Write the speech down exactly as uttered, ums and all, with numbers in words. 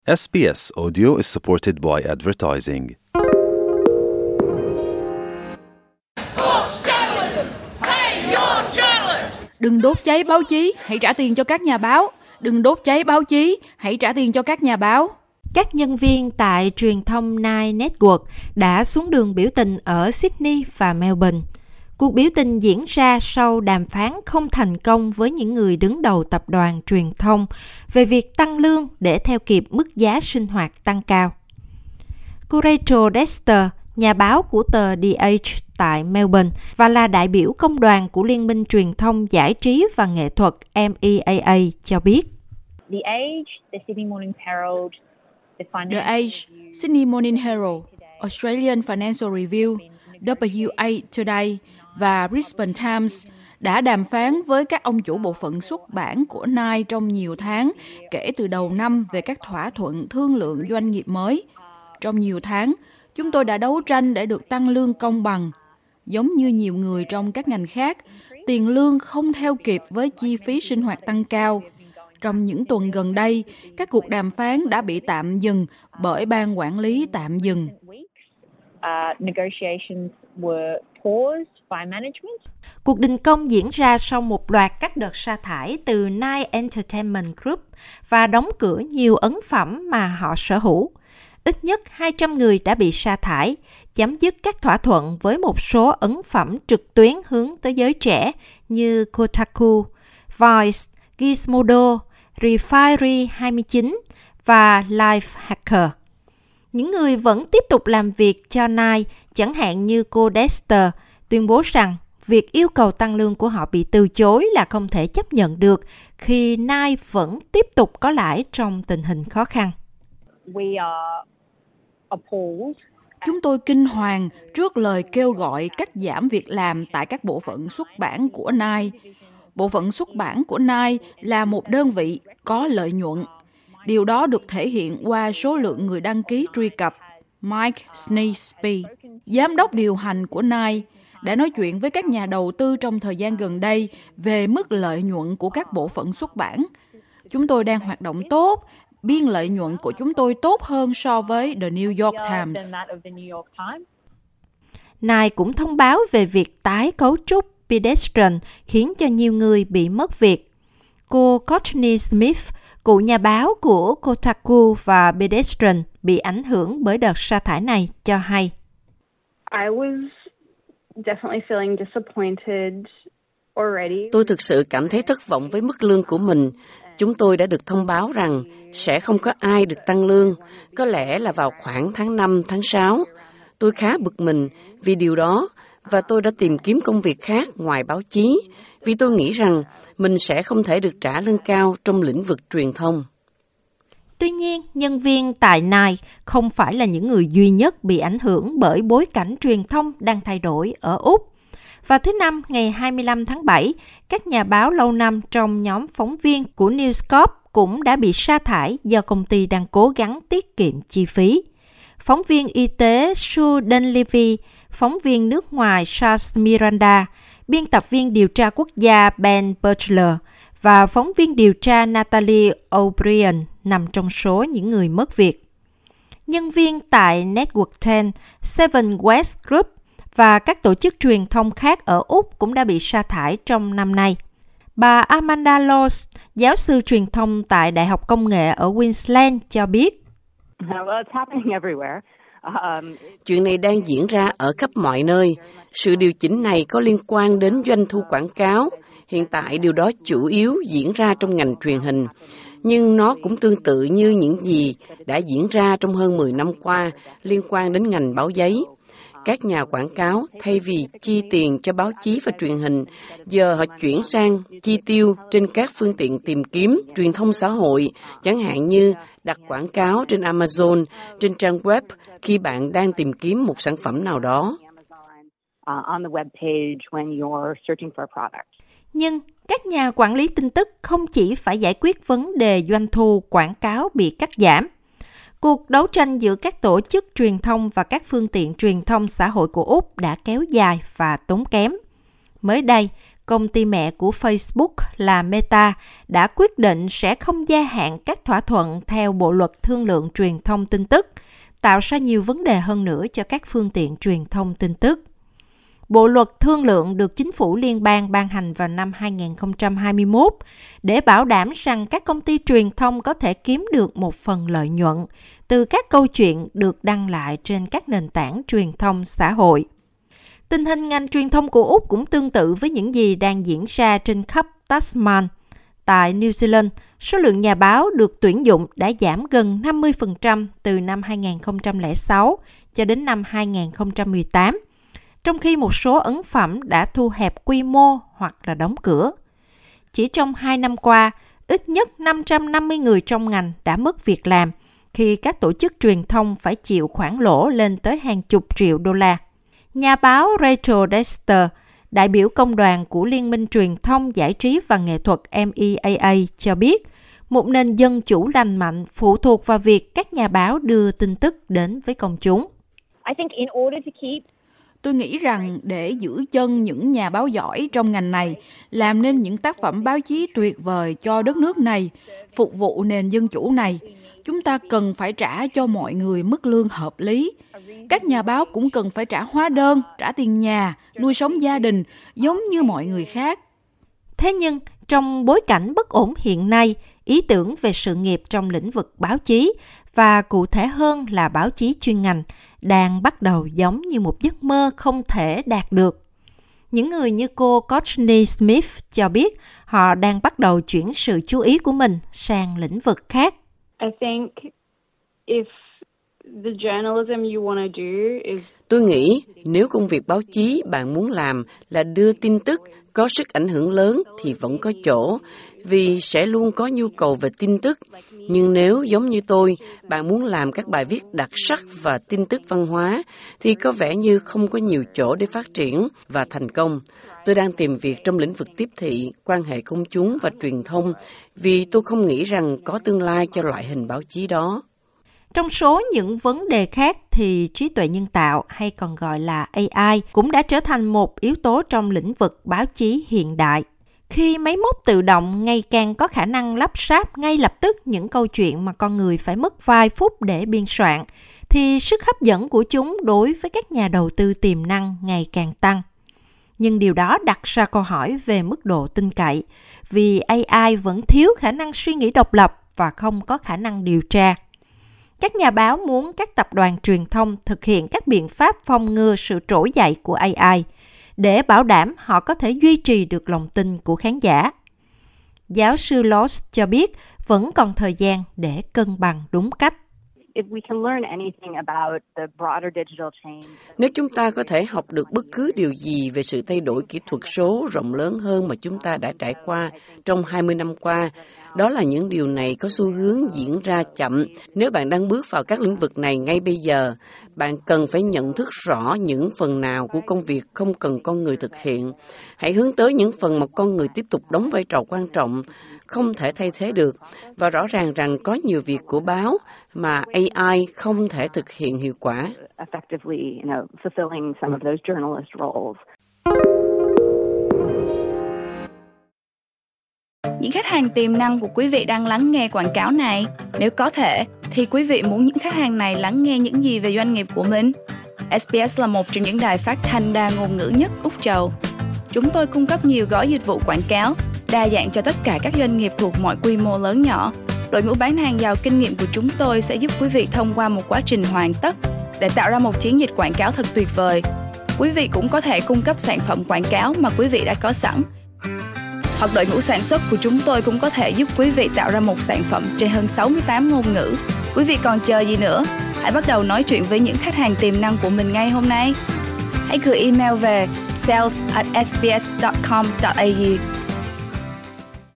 S B S Audio is supported by advertising. Đừng đốt cháy báo chí, hãy trả tiền cho các nhà báo. Đừng đốt cháy báo chí, hãy trả tiền cho các nhà báo. Các nhân viên tại truyền thông Nine Network đã xuống đường biểu tình ở Sydney và Melbourne. Cuộc biểu tình diễn ra sau đàm phán không thành công với những người đứng đầu tập đoàn truyền thông về việc tăng lương để theo kịp mức giá sinh hoạt tăng cao. Cô Rachel Dexter, nhà báo của tờ The Age tại Melbourne và là đại biểu công đoàn của Liên minh Truyền thông Giải trí và Nghệ thuật M E A A cho biết. The Age, the Sydney Morning Herald, the Financial The Age, Sydney Morning Herald, Australian Financial Review, W A Today và Brisbane Times đã đàm phán với các ông chủ bộ phận xuất bản của Nine trong nhiều tháng kể từ đầu năm về các thỏa thuận thương lượng doanh nghiệp mới. Trong nhiều tháng, chúng tôi đã đấu tranh để được tăng lương công bằng. Giống như nhiều người trong các ngành khác, tiền lương không theo kịp với chi phí sinh hoạt tăng cao. Trong những tuần gần đây, các cuộc đàm phán đã bị tạm dừng bởi ban quản lý tạm dừng. Cuộc đình công diễn ra sau một loạt các đợt sa thải từ Nine Entertainment Group và đóng cửa nhiều ấn phẩm mà họ sở hữu. Ít nhất hai trăm người đã bị sa thải, chấm dứt các thỏa thuận với một số ấn phẩm trực tuyến hướng tới giới trẻ như Kotaku, Vice, Gizmodo, Refinery hai mươi chín và Lifehacker. Những người vẫn tiếp tục làm việc cho Nine, chẳng hạn như cô Dexter, tuyên bố rằng việc yêu cầu tăng lương của họ bị từ chối là không thể chấp nhận được khi Nine vẫn tiếp tục có lãi trong tình hình khó khăn. Chúng tôi kinh hoàng trước lời kêu gọi cắt giảm việc làm tại các bộ phận xuất bản của Nine. Bộ phận xuất bản của Nine là một đơn vị có lợi nhuận. Điều đó được thể hiện qua số lượng người đăng ký truy cập. Mike Sneesby, giám đốc điều hành của Nine, đã nói chuyện với các nhà đầu tư trong thời gian gần đây về mức lợi nhuận của các bộ phận xuất bản. Chúng tôi đang hoạt động tốt. Biên lợi nhuận của chúng tôi tốt hơn so với The New York Times. Nine cũng thông báo về việc tái cấu trúc Pedestrian khiến cho nhiều người bị mất việc. Cô Courtney Smith, cựu nhà báo của Kotaku và Pedestrian, bị ảnh hưởng bởi đợt sa thải này, cho hay. I was definitely feeling disappointed already. Tôi thực sự cảm thấy thất vọng với mức lương của mình. Chúng tôi đã được thông báo rằng sẽ không có ai được tăng lương, có lẽ là vào khoảng tháng năm, tháng sáu. Tôi khá bực mình vì điều đó và tôi đã tìm kiếm công việc khác ngoài báo chí vì tôi nghĩ rằng mình sẽ không thể được trả lương cao trong lĩnh vực truyền thông. Tuy nhiên, nhân viên tại Nine không phải là những người duy nhất bị ảnh hưởng bởi bối cảnh truyền thông đang thay đổi ở Úc. Vào thứ Năm, ngày hai mươi lăm tháng bảy, các nhà báo lâu năm trong nhóm phóng viên của News Corp cũng đã bị sa thải do công ty đang cố gắng tiết kiệm chi phí. Phóng viên y tế Sue Dunleavy, phóng viên nước ngoài Charles Miranda, biên tập viên điều tra quốc gia Ben Butler và phóng viên điều tra Natalie O'Brien nằm trong số những người mất việc. Nhân viên tại Network mười, Seven West Group và các tổ chức truyền thông khác ở Úc cũng đã bị sa thải trong năm nay. Bà Amanda Laws, giáo sư truyền thông tại Đại học Công nghệ ở Queensland, cho biết. Chuyện này đang diễn ra ở khắp mọi nơi. Sự điều chỉnh này có liên quan đến doanh thu quảng cáo. Hiện tại điều đó chủ yếu diễn ra trong ngành truyền hình. Nhưng nó cũng tương tự như những gì đã diễn ra trong hơn mười năm qua liên quan đến ngành báo giấy. Các nhà quảng cáo, thay vì chi tiền cho báo chí và truyền hình, giờ họ chuyển sang chi tiêu trên các phương tiện tìm kiếm, truyền thông xã hội, chẳng hạn như đặt quảng cáo trên Amazon, trên trang web khi bạn đang tìm kiếm một sản phẩm nào đó. Nhưng các nhà quản lý tin tức không chỉ phải giải quyết vấn đề doanh thu quảng cáo bị cắt giảm. Cuộc đấu tranh giữa các tổ chức truyền thông và các phương tiện truyền thông xã hội của Úc đã kéo dài và tốn kém. Mới đây, công ty mẹ của Facebook là Meta đã quyết định sẽ không gia hạn các thỏa thuận theo Bộ luật Thương lượng Truyền thông tin tức, tạo ra nhiều vấn đề hơn nữa cho các phương tiện truyền thông tin tức. Bộ luật thương lượng được chính phủ liên bang ban hành vào năm hai không hai mốt để bảo đảm rằng các công ty truyền thông có thể kiếm được một phần lợi nhuận từ các câu chuyện được đăng lại trên các nền tảng truyền thông xã hội. Tình hình ngành truyền thông của Úc cũng tương tự với những gì đang diễn ra trên khắp Tasman. Tại New Zealand, số lượng nhà báo được tuyển dụng đã giảm gần năm mươi phần trăm từ năm hai không không sáu cho đến năm hai không một tám, trong khi một số ấn phẩm đã thu hẹp quy mô hoặc là đóng cửa. Chỉ trong hai năm qua, ít nhất năm trăm năm mươi người trong ngành đã mất việc làm khi các tổ chức truyền thông phải chịu khoản lỗ lên tới hàng chục triệu đô la. Nhà báo Rachel Dexter, đại biểu công đoàn của Liên minh Truyền thông, Giải trí và Nghệ thuật M E A A cho biết, một nền dân chủ lành mạnh phụ thuộc vào việc các nhà báo đưa tin tức đến với công chúng. I think in order to keep Tôi nghĩ rằng để giữ chân những nhà báo giỏi trong ngành này, làm nên những tác phẩm báo chí tuyệt vời cho đất nước này, phục vụ nền dân chủ này, chúng ta cần phải trả cho mọi người mức lương hợp lý. Các nhà báo cũng cần phải trả hóa đơn, trả tiền nhà, nuôi sống gia đình, giống như mọi người khác. Thế nhưng, trong bối cảnh bất ổn hiện nay, ý tưởng về sự nghiệp trong lĩnh vực báo chí, và cụ thể hơn là báo chí chuyên ngành, đang bắt đầu giống như một giấc mơ không thể đạt được. Những người như cô Courtney Smith cho biết họ đang bắt đầu chuyển sự chú ý của mình sang lĩnh vực khác. I think if the journalism you want to do is Tôi nghĩ nếu công việc báo chí bạn muốn làm là đưa tin tức có sức ảnh hưởng lớn thì vẫn có chỗ, vì sẽ luôn có nhu cầu về tin tức. Nhưng nếu giống như tôi, bạn muốn làm các bài viết đặc sắc và tin tức văn hóa, thì có vẻ như không có nhiều chỗ để phát triển và thành công. Tôi đang tìm việc trong lĩnh vực tiếp thị, quan hệ công chúng và truyền thông, vì tôi không nghĩ rằng có tương lai cho loại hình báo chí đó. Trong số những vấn đề khác thì trí tuệ nhân tạo hay còn gọi là A I cũng đã trở thành một yếu tố trong lĩnh vực báo chí hiện đại. Khi máy móc tự động ngày càng có khả năng lắp ráp ngay lập tức những câu chuyện mà con người phải mất vài phút để biên soạn, thì sức hấp dẫn của chúng đối với các nhà đầu tư tiềm năng ngày càng tăng. Nhưng điều đó đặt ra câu hỏi về mức độ tin cậy, vì A I vẫn thiếu khả năng suy nghĩ độc lập và không có khả năng điều tra. Các nhà báo muốn các tập đoàn truyền thông thực hiện các biện pháp phòng ngừa sự trỗi dậy của A I để bảo đảm họ có thể duy trì được lòng tin của khán giả. Giáo sư Loss cho biết vẫn còn thời gian để cân bằng đúng cách. Nếu chúng ta có thể học được bất cứ điều gì về sự thay đổi kỹ thuật số rộng lớn hơn mà chúng ta đã trải qua trong hai mươi năm qua, đó là những điều này có xu hướng diễn ra chậm. Nếu bạn đang bước vào các lĩnh vực này ngay bây giờ, bạn cần phải nhận thức rõ những phần nào của công việc không cần con người thực hiện. Hãy hướng tới những phần mà con người tiếp tục đóng vai trò quan trọng, không thể thay thế được. Và rõ ràng rằng có nhiều việc của báo mà A I không thể thực hiện hiệu quả. Những khách hàng tiềm năng của quý vị đang lắng nghe quảng cáo này. Nếu có thể, thì quý vị muốn những khách hàng này lắng nghe những gì về doanh nghiệp của mình? ét bê ét là một trong những đài phát thanh đa ngôn ngữ nhất Úc Châu. Chúng tôi cung cấp nhiều gói dịch vụ quảng cáo, đa dạng cho tất cả các doanh nghiệp thuộc mọi quy mô lớn nhỏ. Đội ngũ bán hàng giàu kinh nghiệm của chúng tôi sẽ giúp quý vị thông qua một quá trình hoàn tất để tạo ra một chiến dịch quảng cáo thật tuyệt vời. Quý vị cũng có thể cung cấp sản phẩm quảng cáo mà quý vị đã có sẵn. Hoặc đội ngũ sản xuất của chúng tôi cũng có thể giúp quý vị tạo ra một sản phẩm trên hơn sáu mươi tám ngôn ngữ. Quý vị còn chờ gì nữa? Hãy bắt đầu nói chuyện với những khách hàng tiềm năng của mình ngay hôm nay. Hãy gửi email về sales at s b s dot com dot a u